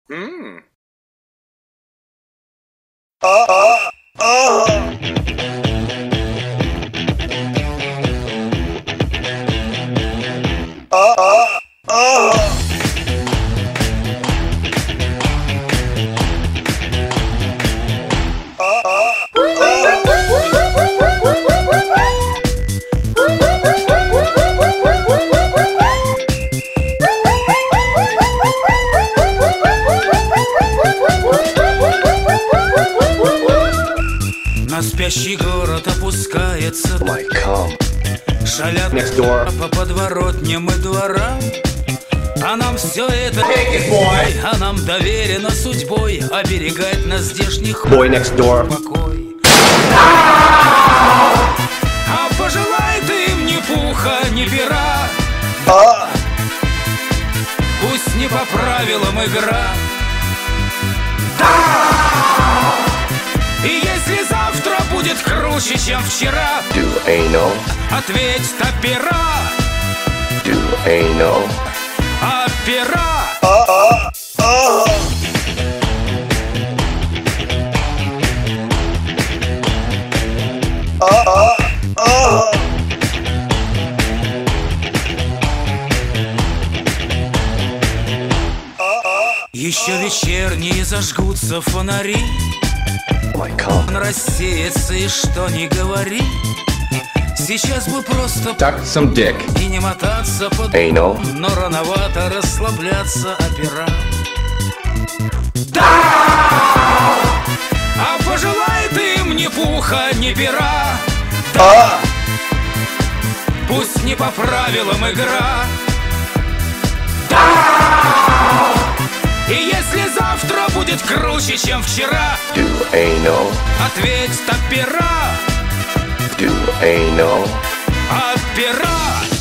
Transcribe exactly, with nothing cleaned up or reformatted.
Mm. На спящий город опускается шалят по подворотням и дворам. А нам все это а нам доверено судьбой оберегать на здешних Boy next door. покой. А пожелай ты им ни пуха, ни пера, пусть не по правилам игра. И если завтра будет круче, чем вчера, Do they know? ответь опера, Do they know? опера. Еще вечерние зажгутся фонари, My cum. рассеется и что ни говори. Сейчас бы просто Suck some dick. и не мотаться под They know? но рановато расслабляться опера. Да! А пожелай ты им ни пуха, ни пера. Да! Пусть не по правилам игра. Да! И если завтра будет круче, чем вчера, Do they know? ответь опера, Do they know? опера.